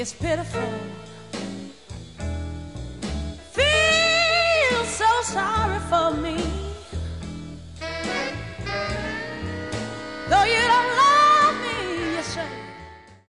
is pitiful. Feel so sorry for me. Though you